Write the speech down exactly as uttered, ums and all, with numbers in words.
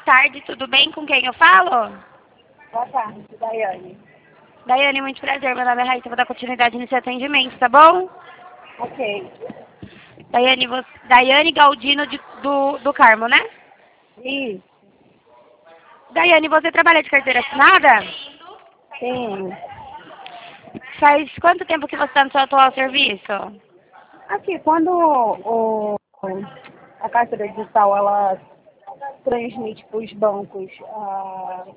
tarde, tudo bem? Com quem eu falo? Boa tarde, Daiane. Daiane, muito prazer. Meu nome é Raíssa, vou dar continuidade nesse atendimento, tá bom? Ok. Daiane, você, Daiane Galdino de, do, do Carmo, né? Isso. Daiane, você trabalha de carteira assinada? Sim. Faz quanto tempo que você está no seu atual serviço? Aqui, quando o, a carteira digital ela transmite para os bancos a